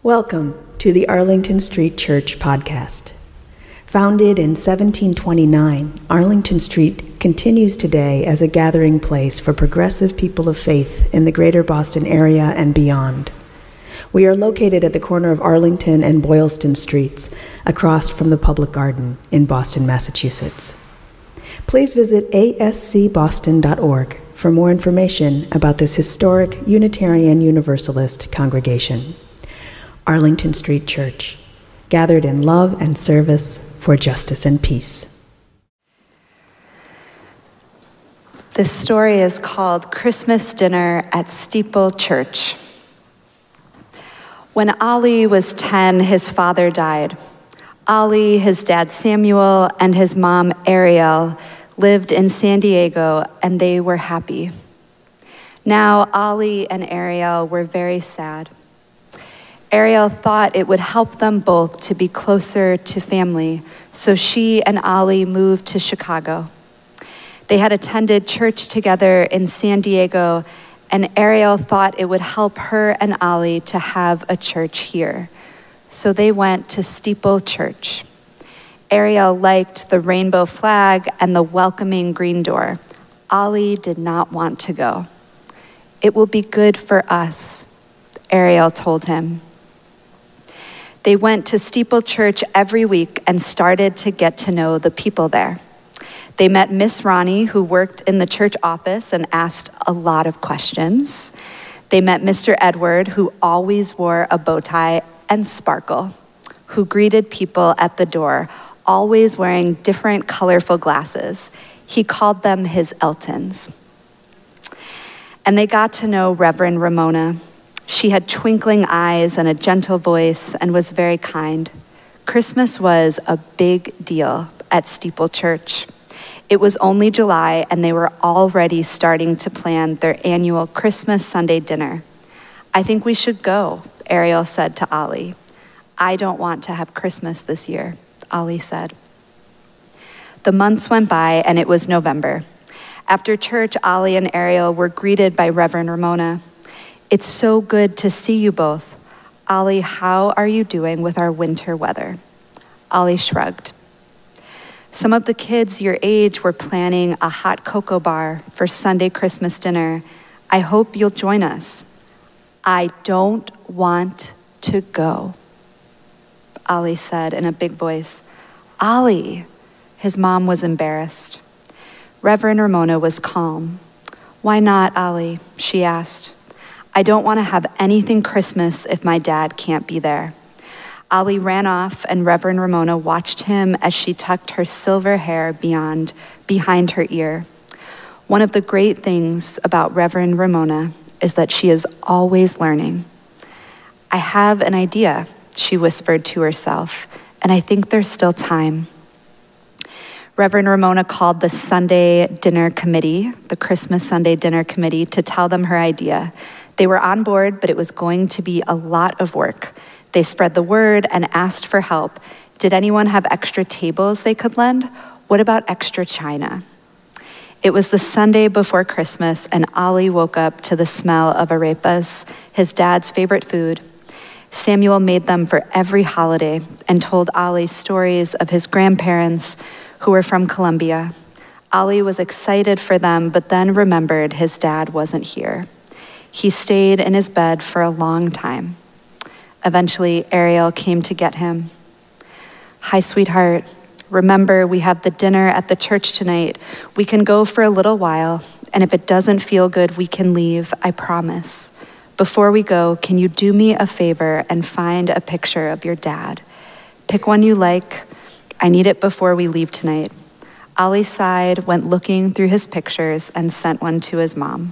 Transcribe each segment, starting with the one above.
Welcome to the Arlington Street Church podcast. Founded in 1729, Arlington Street continues today as a gathering place for progressive people of faith in the greater Boston area and beyond. We are located at the corner of Arlington and Boylston Streets, across from the Public Garden in Boston, Massachusetts. Please visit ascboston.org for more information about this historic Unitarian Universalist congregation. Arlington Street Church, gathered in love and service for justice and peace. This story is called Christmas Dinner at Steeple Church. When Ali was 10, his father died. Ali, his dad Samuel, and his mom Ariel lived in San Diego, and they were happy. Now, Ali and Ariel were very sad. Ariel thought it would help them both to be closer to family, so she and Ali moved to Chicago. They had attended church together in San Diego, and Ariel thought it would help her and Ali to have a church here. So they went to Steeple Church. Ariel liked the rainbow flag and the welcoming green door. Ali did not want to go. "It will be good for us," Ariel told him. They went to Steeple Church every week and started to get to know the people there. They met Miss Ronnie, who worked in the church office and asked a lot of questions. They met Mr. Edward, who always wore a bow tie, and Sparkle, who greeted people at the door, always wearing different colorful glasses. He called them his Eltons. And they got to know Reverend Ramona. She had twinkling eyes and a gentle voice and was very kind. Christmas was a big deal at Steeple Church. It was only July, and they were already starting to plan their annual Christmas Sunday dinner. "I think we should go," Ariel said to Ali. "I don't want to have Christmas this year," Ali said. The months went by, and it was November. After church, Ali and Ariel were greeted by Reverend Ramona. "It's so good to see you both. Ali, how are you doing with our winter weather?" Ali shrugged. "Some of the kids your age were planning a hot cocoa bar for Sunday Christmas dinner. I hope you'll join us." "I don't want to go," Ali said in a big voice. "Ali," his mom was embarrassed. Reverend Ramona was calm. "Why not, Ali?" she asked. "I don't want to have anything Christmas if my dad can't be there." Ali ran off, and Reverend Ramona watched him as she tucked her silver hair behind her ear. One of the great things about Reverend Ramona is that she is always learning. "I have an idea," she whispered to herself, "and I think there's still time." Reverend Ramona called the Sunday dinner committee, the Christmas Sunday dinner committee, to tell them her idea. They were on board, but it was going to be a lot of work. They spread the word and asked for help. Did anyone have extra tables they could lend? What about extra china? It was the Sunday before Christmas, and Ali woke up to the smell of arepas, his dad's favorite food. Samuel made them for every holiday and told Ali stories of his grandparents who were from Colombia. Ali was excited for them, but then remembered his dad wasn't here. He stayed in his bed for a long time. Eventually, Ariel came to get him. "Hi, sweetheart. Remember, we have the dinner at the church tonight. We can go for a little while, and if it doesn't feel good, we can leave, I promise. Before we go, can you do me a favor and find a picture of your dad? Pick one you like. I need it before we leave tonight." Ali sighed, went looking through his pictures, and sent one to his mom.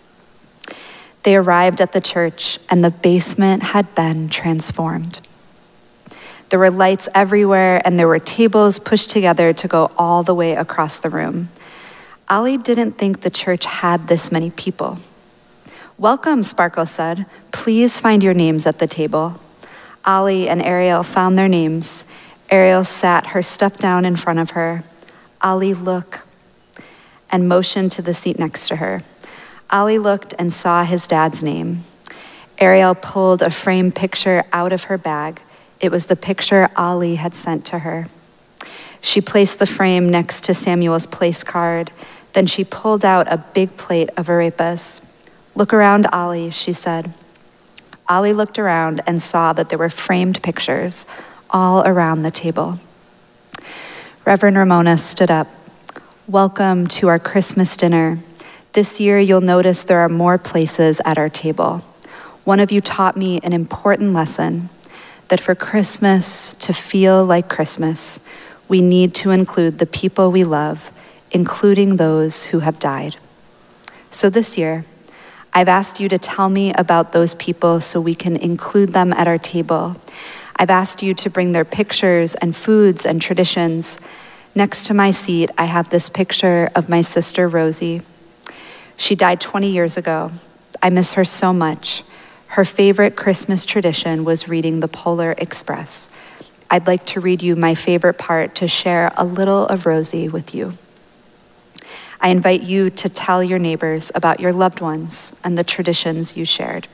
They arrived at the church, and the basement had been transformed. There were lights everywhere, and there were tables pushed together to go all the way across the room. Ali didn't think the church had this many people. "Welcome," Sparkle said. "Please find your names at the table." Ali and Ariel found their names. Ariel sat her stuff down in front of her. "Ali, look," and motioned to the seat next to her. Ali looked and saw his dad's name. Ariel pulled a framed picture out of her bag. It was the picture Ollie had sent to her. She placed the frame next to Samuel's place card. Then she pulled out a big plate of arepas. "Look around, Ollie," she said. Ollie looked around and saw that there were framed pictures all around the table. Reverend Ramona stood up. "Welcome to our Christmas dinner. This year you'll notice there are more places at our table. One of you taught me an important lesson, that for Christmas to feel like Christmas, we need to include the people we love, including those who have died. So this year, I've asked you to tell me about those people so we can include them at our table. I've asked you to bring their pictures and foods and traditions. Next to my seat, I have this picture of my sister, Rosie. She died 20 years ago. I miss her so much. Her favorite Christmas tradition was reading the Polar Express. I'd like to read you my favorite part to share a little of Rosie with you. I invite you to tell your neighbors about your loved ones and the traditions you shared."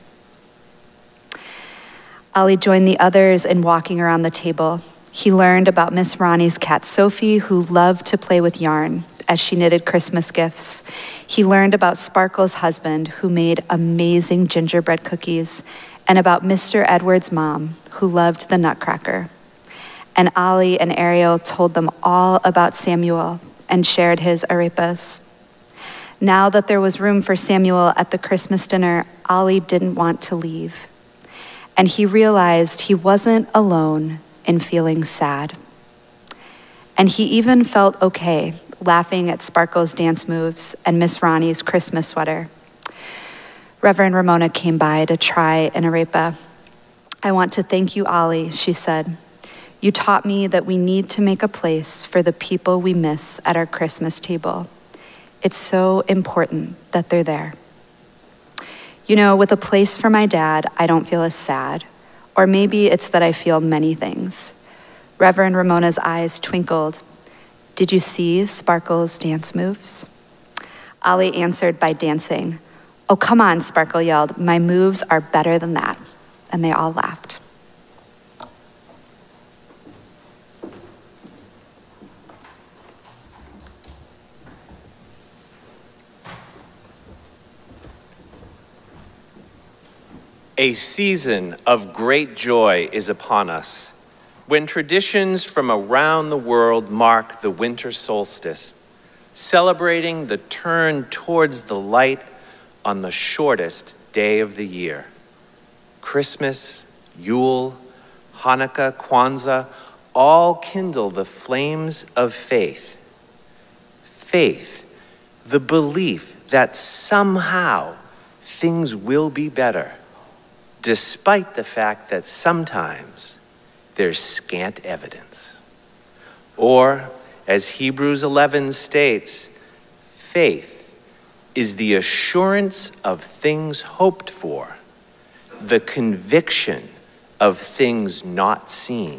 Ollie joined the others in walking around the table. He learned about Miss Ronnie's cat Sophie, who loved to play with yarn as she knitted Christmas gifts. He learned about Sparkle's husband, who made amazing gingerbread cookies, and about Mr. Edward's mom, who loved the Nutcracker. And Ollie and Ariel told them all about Samuel and shared his arepas. Now that there was room for Samuel at the Christmas dinner, Ollie didn't want to leave. And he realized he wasn't alone in feeling sad. And he even felt okay laughing at Sparkle's dance moves and Miss Ronnie's Christmas sweater. Reverend Ramona came by to try an arepa. "I want to thank you, Ollie," she said. "You taught me that we need to make a place for the people we miss at our Christmas table. It's so important that they're there. You know, with a place for my dad, I don't feel as sad. Or maybe it's that I feel many things." Reverend Ramona's eyes twinkled. "Did you see Sparkle's dance moves?" Ollie answered by dancing. "Oh, come on," Sparkle yelled. "My moves are better than that." And they all laughed. A season of great joy is upon us, when traditions from around the world mark the winter solstice, celebrating the turn towards the light on the shortest day of the year. Christmas, Yule, Hanukkah, Kwanzaa, all kindle the flames of faith. Faith, the belief that somehow things will be better, despite the fact that sometimes there's scant evidence. Or, as Hebrews 11 states, faith is the assurance of things hoped for, the conviction of things not seen.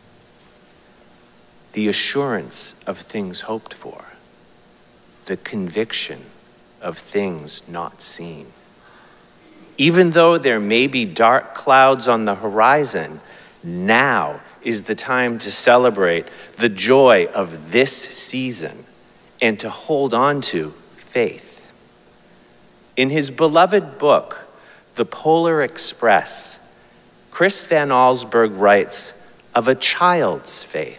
The assurance of things hoped for, the conviction of things not seen. Even though there may be dark clouds on the horizon, now is the time to celebrate the joy of this season and to hold on to faith. In his beloved book, The Polar Express, Chris Van Allsburg writes of a child's faith.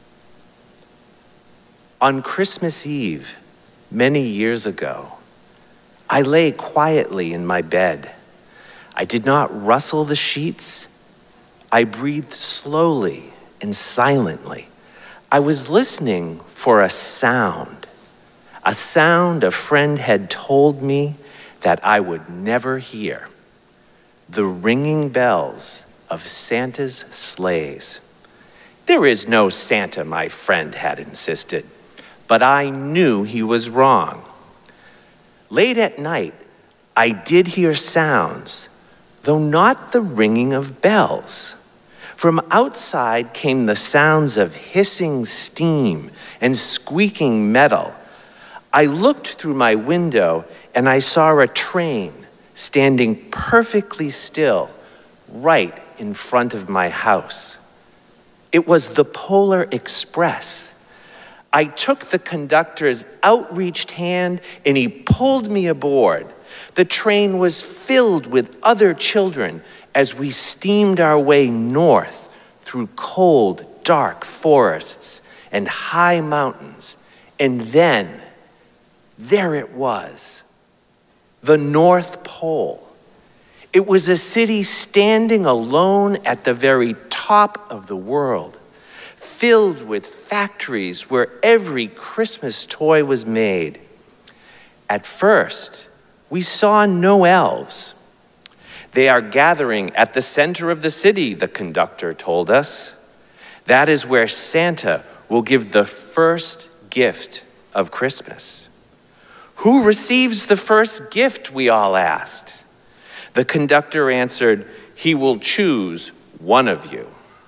On Christmas Eve, many years ago, I lay quietly in my bed. I did not rustle the sheets. I breathed slowly and silently. I was listening for a sound a friend had told me that I would never hear, the ringing bells of Santa's sleighs. There is no Santa, my friend had insisted, but I knew he was wrong. Late at night, I did hear sounds, though not the ringing of bells. From outside came the sounds of hissing steam and squeaking metal. I looked through my window and I saw a train standing perfectly still right in front of my house. It was the Polar Express. I took the conductor's outreached hand and he pulled me aboard. The train was filled with other children as we steamed our way north through cold, dark forests and high mountains. And then, there it was, the North Pole. It was a city standing alone at the very top of the world, filled with factories where every Christmas toy was made. At first, we saw no elves. They are gathering at the center of the city, the conductor told us. That is where Santa will give the first gift of Christmas. Who receives the first gift, we all asked. The conductor answered, he will choose one of you.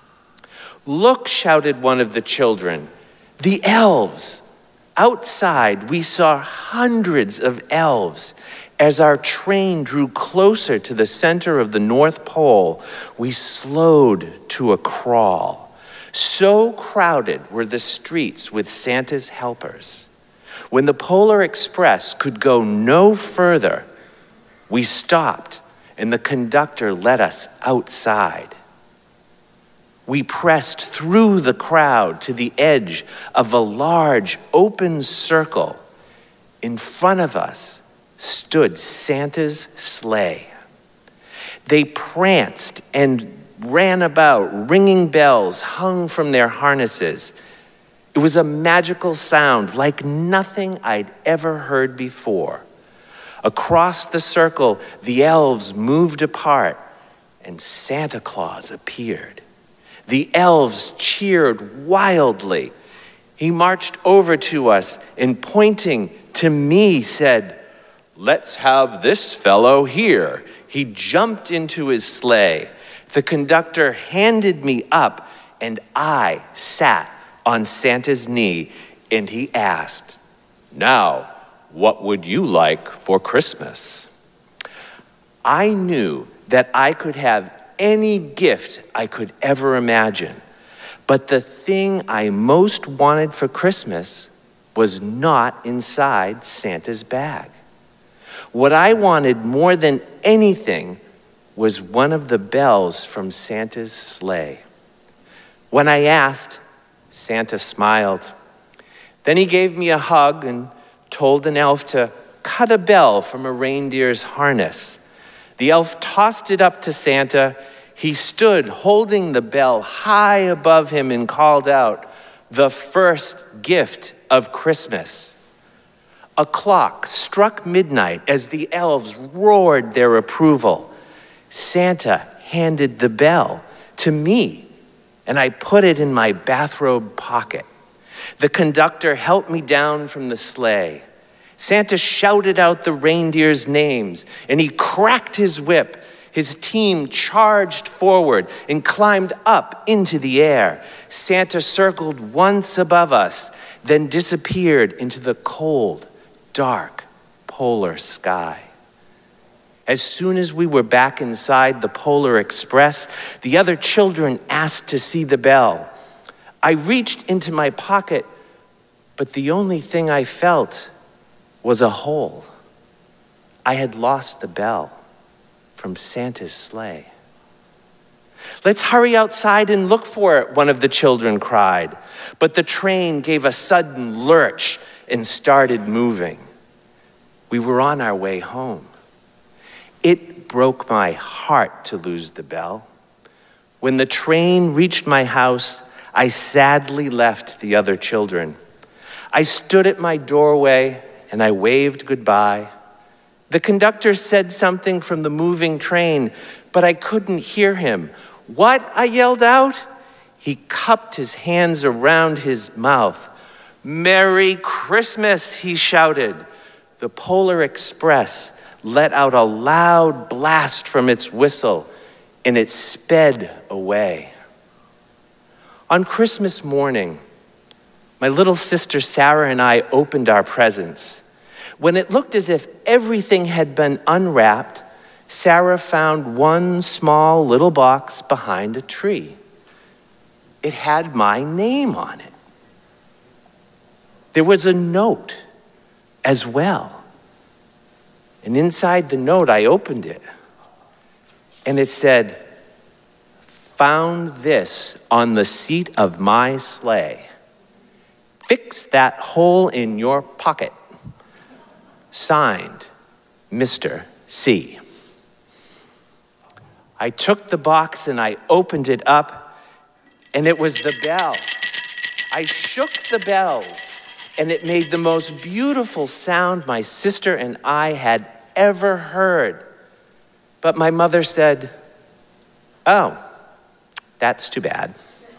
Look, shouted one of the children, the elves. Outside, we saw hundreds of elves. As our train drew closer to the center of the North Pole, we slowed to a crawl. So crowded were the streets with Santa's helpers. When the Polar Express could go no further, we stopped and the conductor led us outside. We pressed through the crowd to the edge of a large open circle. In front of us stood Santa's sleigh. They pranced and ran about, ringing bells hung from their harnesses. It was a magical sound like nothing I'd ever heard before. Across the circle, the elves moved apart and Santa Claus appeared. The elves cheered wildly. He marched over to us and pointing to me said, "Let's have this fellow here." He jumped into his sleigh. The conductor handed me up and I sat on Santa's knee and he asked, "Now, what would you like for Christmas?" I knew that I could have any gift I could ever imagine, but the thing I most wanted for Christmas was not inside Santa's bag. What I wanted more than anything was one of the bells from Santa's sleigh. When I asked, Santa smiled. Then he gave me a hug and told an elf to cut a bell from a reindeer's harness. The elf tossed it up to Santa. He stood holding the bell high above him and called out, "The first gift of Christmas." A clock struck midnight as the elves roared their approval. Santa handed the bell to me, and I put it in my bathrobe pocket. The conductor helped me down from the sleigh. Santa shouted out the reindeers' names, and he cracked his whip. His team charged forward and climbed up into the air. Santa circled once above us, then disappeared into the cold, dark, polar sky. As soon as we were back inside the Polar Express, the other children asked to see the bell. I reached into my pocket, but the only thing I felt was a hole. I had lost the bell from Santa's sleigh. "Let's hurry outside and look for it," one of the children cried. But the train gave a sudden lurch and started moving. We were on our way home. It broke my heart to lose the bell. When the train reached my house, I sadly left the other children. I stood at my doorway and I waved goodbye. The conductor said something from the moving train, but I couldn't hear him. "What?" I yelled out. He cupped his hands around his mouth. "Merry Christmas," he shouted. The Polar Express let out a loud blast from its whistle, and it sped away. On Christmas morning, my little sister Sarah and I opened our presents. When it looked as if everything had been unwrapped, Sarah found one small little box behind a tree. It had my name on it. There was a note as well. And inside the note, I opened it. And it said, "Found this on the seat of my sleigh. Fix that hole in your pocket. Signed, Mr. C." I took the box and I opened it up, and it was the bell. I shook the bells, and it made the most beautiful sound my sister and I had ever heard. But my mother said, "Oh, that's too bad."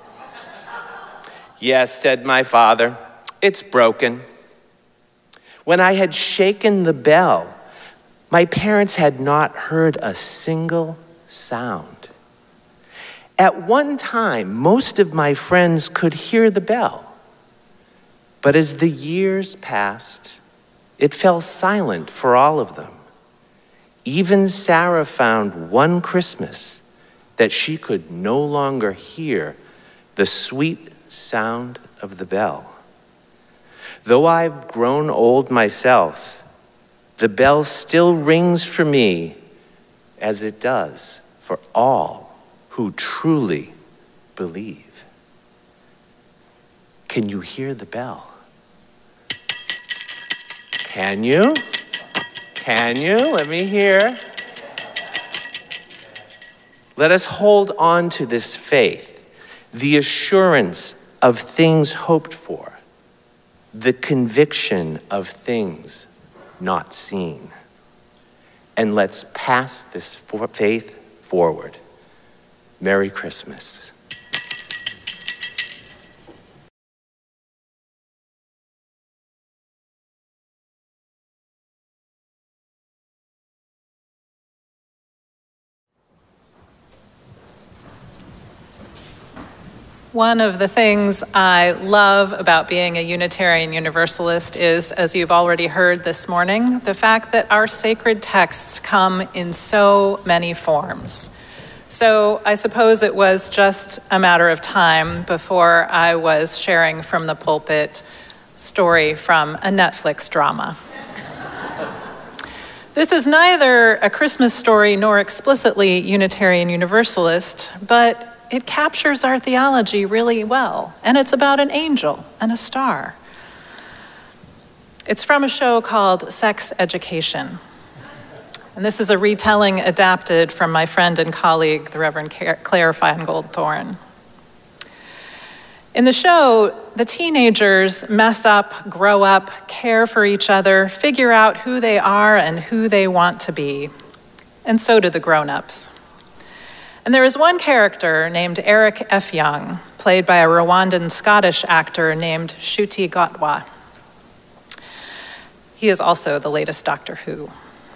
"Yes," said my father, "it's broken." When I had shaken the bell, my parents had not heard a single sound. At one time, most of my friends could hear the bell. But as the years passed, it fell silent for all of them. Even Sarah found one Christmas that she could no longer hear the sweet sound of the bell. Though I've grown old myself, the bell still rings for me as it does for all who truly believe. Can you hear the bell? Can you? Can you? Let me hear. Let us hold on to this faith, the assurance of things hoped for, the conviction of things not seen. And let's pass this faith forward. Merry Christmas. One of the things I love about being a Unitarian Universalist is, as you've already heard this morning, the fact that our sacred texts come in so many forms. So I suppose it was just a matter of time before I was sharing from the pulpit story from a Netflix drama. This is neither a Christmas story nor explicitly Unitarian Universalist, but it captures our theology really well, and it's about an angel and a star. It's from a show called Sex Education. And this is a retelling adapted from my friend and colleague, the Reverend Claire Feingold Thorne. In the show, the teenagers mess up, grow up, care for each other, figure out who they are and who they want to be. And so do the grown-ups. And there is one character named Eric F. Young, played by a Rwandan Scottish actor named Ncuti Gatwa. He is also the latest Doctor Who.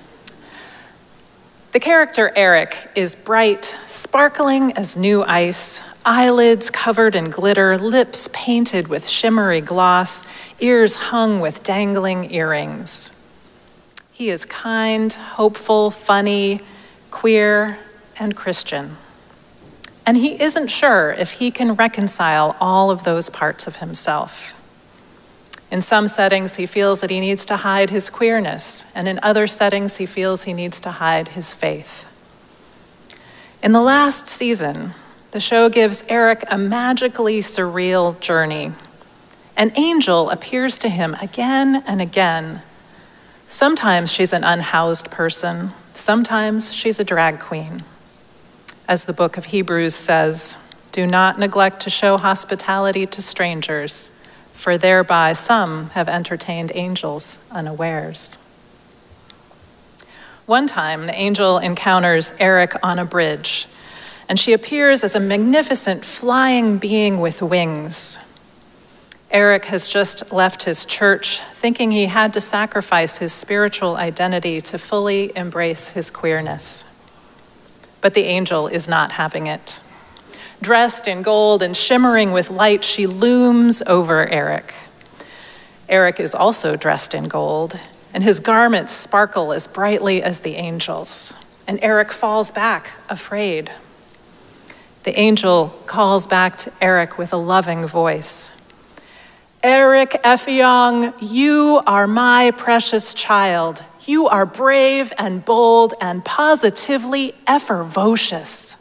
The character Eric is bright, sparkling as new ice, eyelids covered in glitter, lips painted with shimmery gloss, ears hung with dangling earrings. He is kind, hopeful, funny, queer, and Christian. And he isn't sure if he can reconcile all of those parts of himself. In some settings, he feels that he needs to hide his queerness, and in other settings, he feels he needs to hide his faith. In the last season, the show gives Eric a magically surreal journey. An angel appears to him again and again. Sometimes she's an unhoused person, sometimes she's a drag queen. As the book of Hebrews says, "Do not neglect to show hospitality to strangers, for thereby some have entertained angels unawares." One time, the angel encounters Eric on a bridge, and she appears as a magnificent flying being with wings. Eric has just left his church, thinking he had to sacrifice his spiritual identity to fully embrace his queerness. But the angel is not having it. Dressed in gold and shimmering with light, she looms over Eric. Eric is also dressed in gold, and his garments sparkle as brightly as the angel's. and Eric falls back, afraid. The angel calls back to Eric with a loving voice. Eric Effiong, you are my precious child. You are brave and bold and positively effervocious.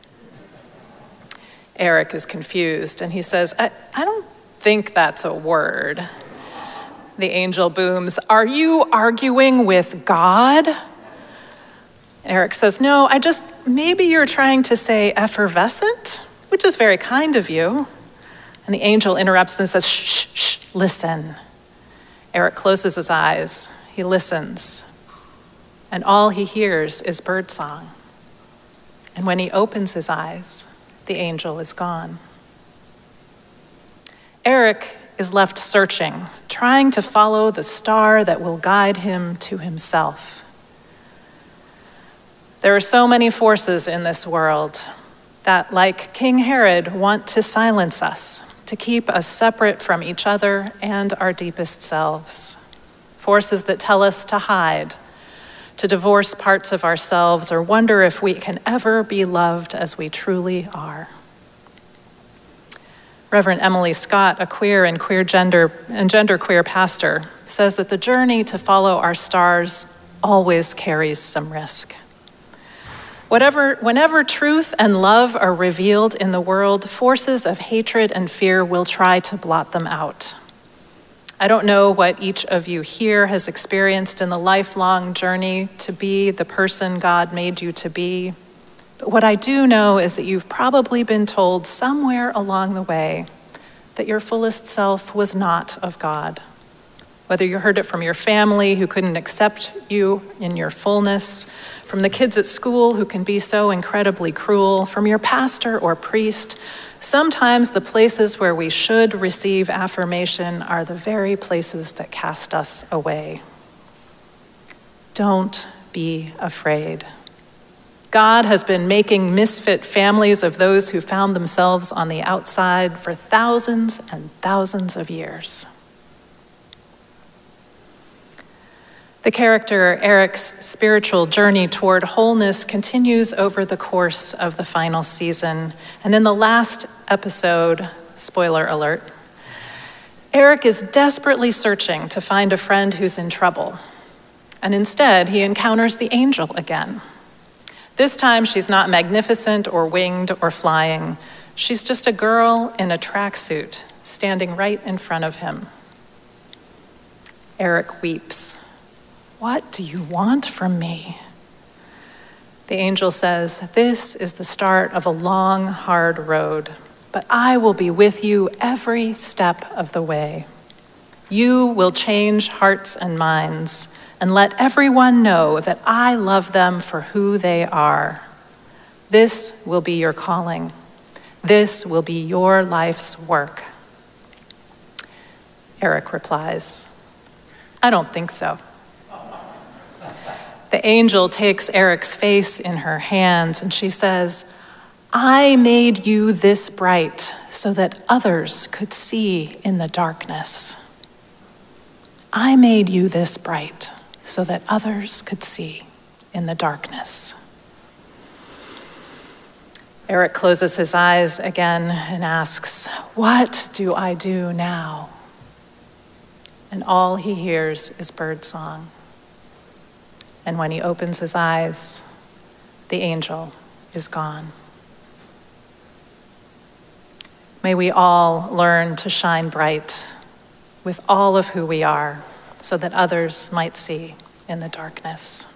Eric is confused and he says, I don't think that's a word. The angel booms, are you arguing with God? Eric says, no, maybe you're trying to say effervescent, which is very kind of you. And the angel interrupts and says, shh, shh, listen. Eric closes his eyes. He listens. And all he hears is birdsong. And when he opens his eyes, the angel is gone. Eric is left searching, trying to follow the star that will guide him to himself. There are so many forces in this world that, like King Herod, want to silence us, to keep us separate from each other and our deepest selves. Forces that tell us to hide, to divorce parts of ourselves, or wonder if we can ever be loved as we truly are. Reverend Emily Scott, a queer and genderqueer pastor, says that the journey to follow our stars always carries some risk. Whenever truth and love are revealed in the world, forces of hatred and fear will try to blot them out. I don't know what each of you here has experienced in the lifelong journey to be the person God made you to be, but what I do know is that you've probably been told somewhere along the way that your fullest self was not of God. Whether you heard it from your family who couldn't accept you in your fullness, from the kids at school who can be so incredibly cruel, from your pastor or priest, sometimes the places where we should receive affirmation are the very places that cast us away. Don't be afraid. God has been making misfit families of those who found themselves on the outside for thousands and thousands of years. The character Eric's spiritual journey toward wholeness continues over the course of the final season. And in the last episode, spoiler alert, Eric is desperately searching to find a friend who's in trouble. And instead, he encounters the angel again. This time, she's not magnificent or winged or flying. She's just a girl in a tracksuit standing right in front of him. Eric weeps. What do you want from me? The angel says, this is the start of a long, hard road, but I will be with you every step of the way. You will change hearts and minds and let everyone know that I love them for who they are. This will be your calling. This will be your life's work. Eric replies, I don't think so. The angel takes Eric's face in her hands and she says, I made you this bright so that others could see in the darkness. I made you this bright so that others could see in the darkness. Eric closes his eyes again and asks, what do I do now? And all he hears is birdsong. And when he opens his eyes, the angel is gone. May we all learn to shine bright with all of who we are so that others might see in the darkness.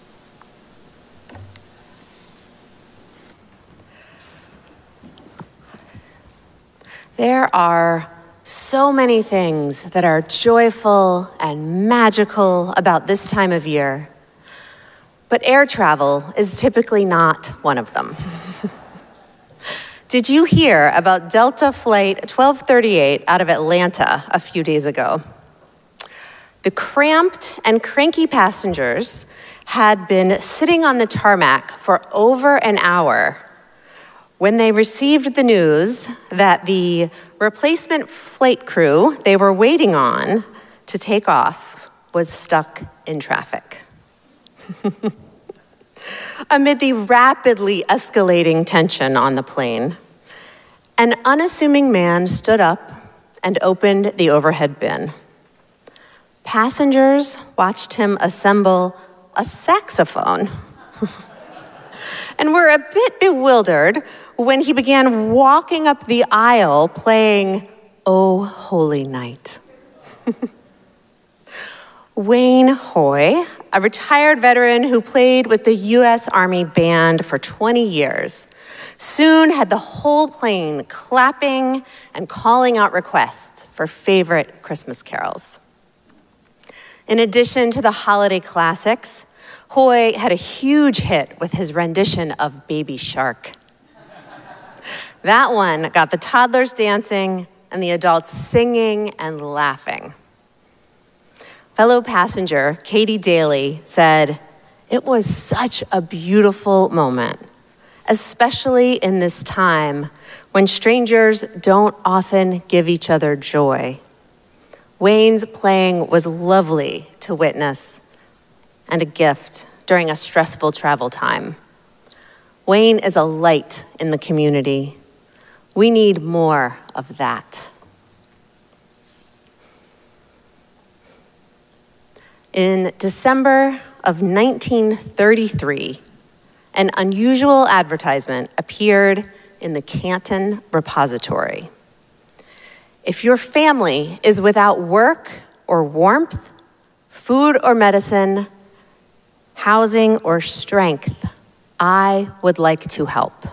There are so many things that are joyful and magical about this time of year. But air travel is typically not one of them. Did you hear about Delta Flight 1238 out of Atlanta a few days ago? The cramped and cranky passengers had been sitting on the tarmac for over an hour when they received the news that the replacement flight crew they were waiting on to take off was stuck in traffic. Amid the rapidly escalating tension on the plane, an unassuming man stood up and opened the overhead bin. Passengers watched him assemble a saxophone and were a bit bewildered when he began walking up the aisle playing "Oh Holy Night." Wayne Hoy, a retired veteran who played with the U.S. Army Band for 20 years, soon had the whole plane clapping and calling out requests for favorite Christmas carols. In addition to the holiday classics, Hoy had a huge hit with his rendition of Baby Shark. That one got the toddlers dancing and the adults singing and laughing. Fellow passenger Katie Daly said, "It was such a beautiful moment, especially in this time when strangers don't often give each other joy. Wayne's playing was lovely to witness and a gift during a stressful travel time. Wayne is a light in the community. We need more of that." In December of 1933, an unusual advertisement appeared in the Canton Repository. If your family is without work or warmth, food or medicine, housing or strength, I would like to help.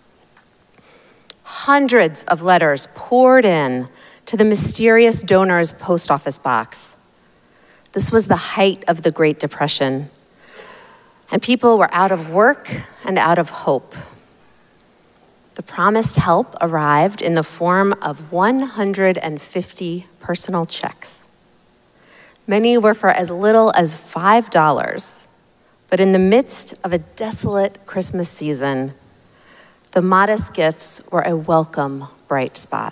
Hundreds of letters poured in to the mysterious donor's post office box. This was the height of the Great Depression, and people were out of work and out of hope. The promised help arrived in the form of 150 personal checks. Many were for as little as $5, but in the midst of a desolate Christmas season, the modest gifts were a welcome bright spot.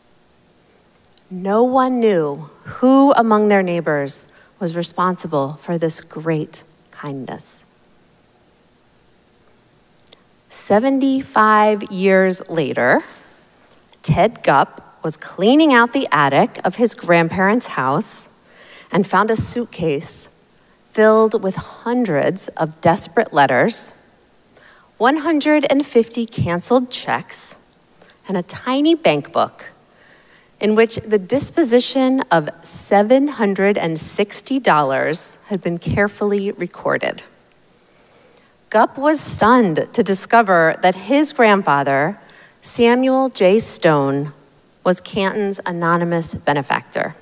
No one knew who among their neighbors was responsible for this great kindness. 75 years later, Ted Gupp was cleaning out the attic of his grandparents' house and found a suitcase filled with hundreds of desperate letters, 150 canceled checks, and a tiny bank book in which the disposition of $760 had been carefully recorded. Gupp was stunned to discover that his grandfather, Samuel J. Stone, was Canton's anonymous benefactor.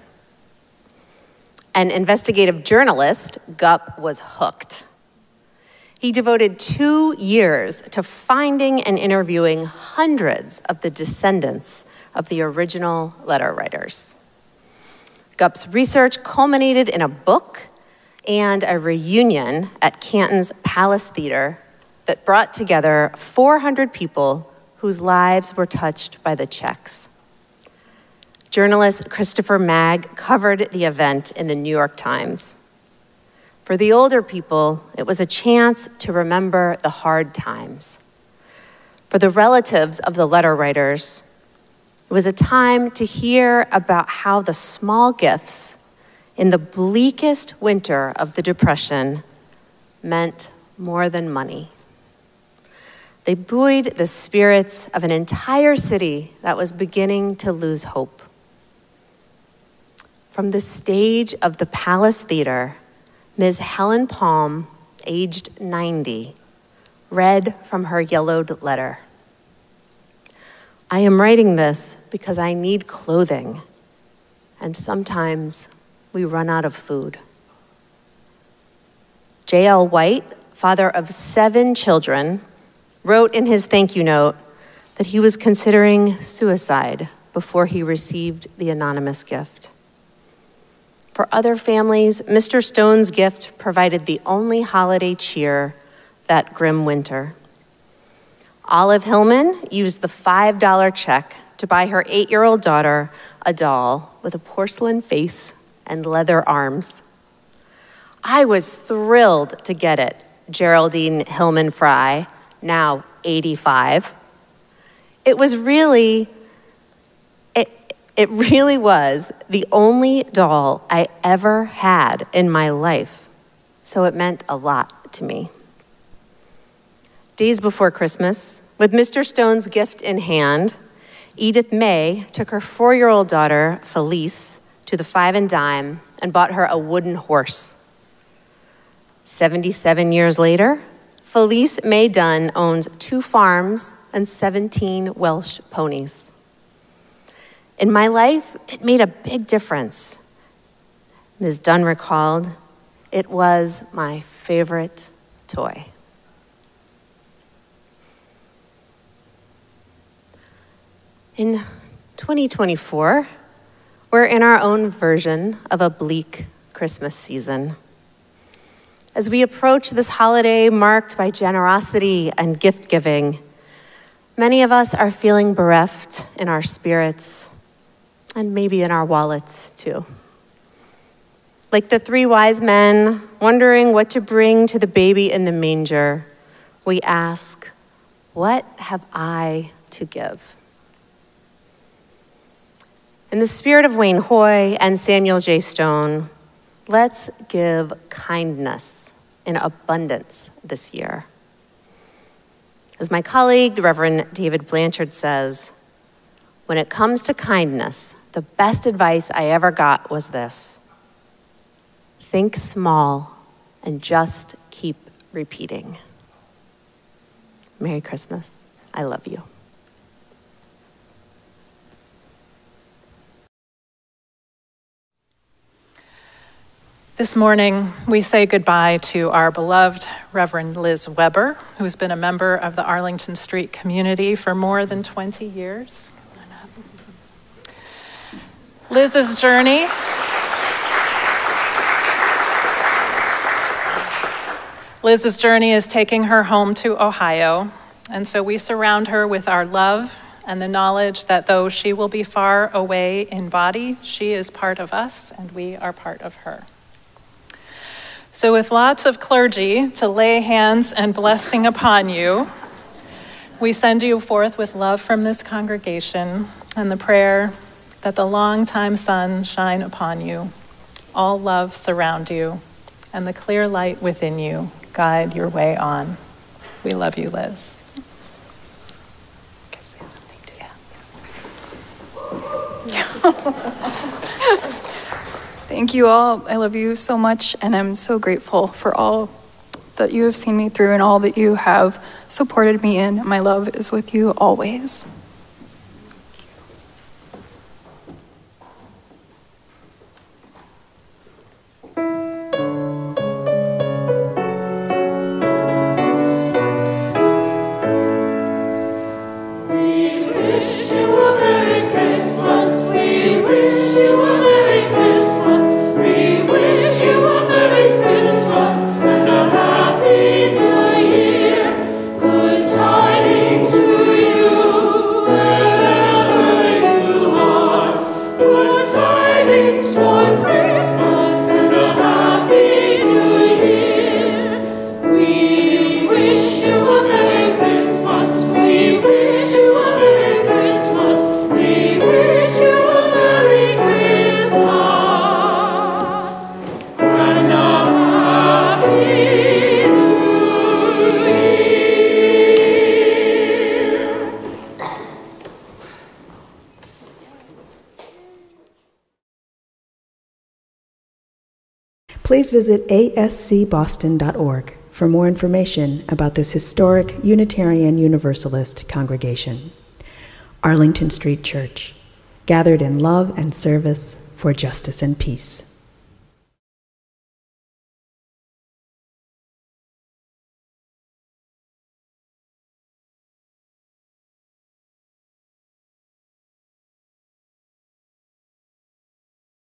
An investigative journalist, Gupp was hooked. He devoted 2 years to finding and interviewing hundreds of the descendants of the original letter writers. Gupp's research culminated in a book and a reunion at Canton's Palace Theater that brought together 400 people whose lives were touched by the checks. Journalist Christopher Magg covered the event in the New York Times. For the older people, it was a chance to remember the hard times. For the relatives of the letter writers, it was a time to hear about how the small gifts in the bleakest winter of the Depression meant more than money. They buoyed the spirits of an entire city that was beginning to lose hope. From the stage of the Palace Theater, Ms. Helen Palm, aged 90, read from her yellowed letter. "I am writing this because I need clothing, and sometimes we run out of food." J.L. White, father of 7 children, wrote in his thank you note that he was considering suicide before he received the anonymous gift. For other families, Mr. Stone's gift provided the only holiday cheer that grim winter. Olive Hillman used the $5 check to buy her 8-year-old daughter a doll with a porcelain face and leather arms. "I was thrilled to get it," Geraldine Hillman Fry, now 85. It really was the only doll I ever had in my life, so it meant a lot to me. Days before Christmas, with Mr. Stone's gift in hand, Edith May took her 4-year-old daughter, Felice, to the Five and Dime and bought her a wooden horse. 77 years later, Felice May Dunn owns 2 farms and 17 Welsh ponies. In my life, it made a big difference. Ms. Dunn recalled, "It was my favorite toy." In 2024, we're in our own version of a bleak Christmas season. As we approach this holiday marked by generosity and gift giving, many of us are feeling bereft in our spirits and maybe in our wallets too. Like the 3 wise men wondering what to bring to the baby in the manger, we ask, what have I to give? In the spirit of Wayne Hoy and Samuel J. Stone, let's give kindness in abundance this year. As my colleague, the Reverend David Blanchard says, when it comes to kindness, the best advice I ever got was this: think small and just keep repeating. Merry Christmas. I love you. This morning, we say goodbye to our beloved Reverend Liz Weber, who's been a member of the Arlington Street community for more than 20 years. Liz's journey is taking her home to Ohio, and so we surround her with our love and the knowledge that though she will be far away in body, she is part of us and we are part of her. So with lots of clergy to lay hands and blessing upon you, we send you forth with love from this congregation and the prayer that the longtime sun shine upon you, all love surround you, and the clear light within you guide your way on. We love you, Liz. Can I say something to you? Thank you all. I love you so much, and I'm so grateful for all that you have seen me through and all that you have supported me in. My love is with you always. Please visit ascboston.org for more information about this historic Unitarian Universalist congregation. Arlington Street Church, gathered in love and service for justice and peace.